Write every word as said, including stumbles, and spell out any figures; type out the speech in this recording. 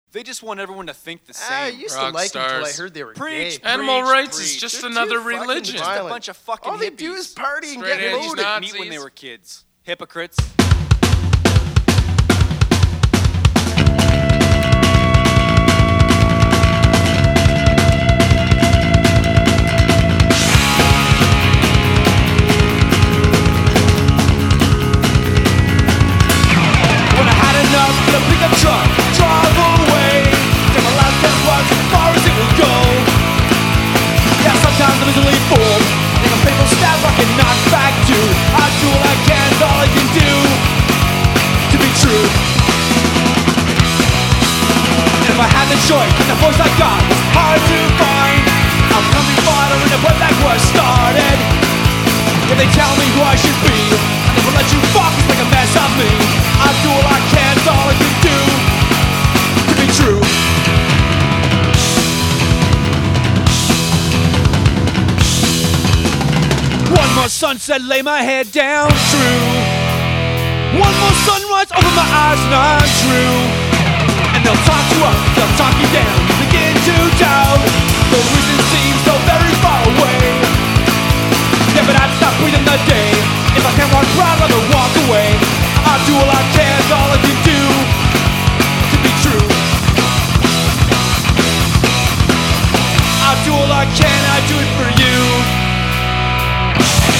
They just want everyone to think the same. Ah, I used Rock to like them until I stars. heard they were Preach. gay. Animal Preach, rights preach. is just They're another too fucking religion. Just violent. a bunch of fucking All they hippies. do is party and Straight get edge loaded. Nazis. Meet when they were kids. Hypocrites. When I had enough, gonna pick up truck, drive away. Take my last ten bucks as far as it will go. Yeah, sometimes I'm easily fooled. I think a painful stab I can knock back to. I do what I can, it's all I can do to be true. And if I had the choice, then the voice I got was hard to find. I'm coming fodder and I put back where I started. If they tell me who I should be, I never let you fuckers make a mess of me. I do all I can, it's all I can do to be true. One more sunset, lay my head down, true. One more sunrise, open my eyes, not true. And they'll talk you up, they'll talk you down, begin to doubt. The reason seems so very far away. Yeah, but I'd stop breathing the day. If I can't walk proud, I'd rather walk away. I do all I can, it's all I can do to be true. I do all I can, I do it for you.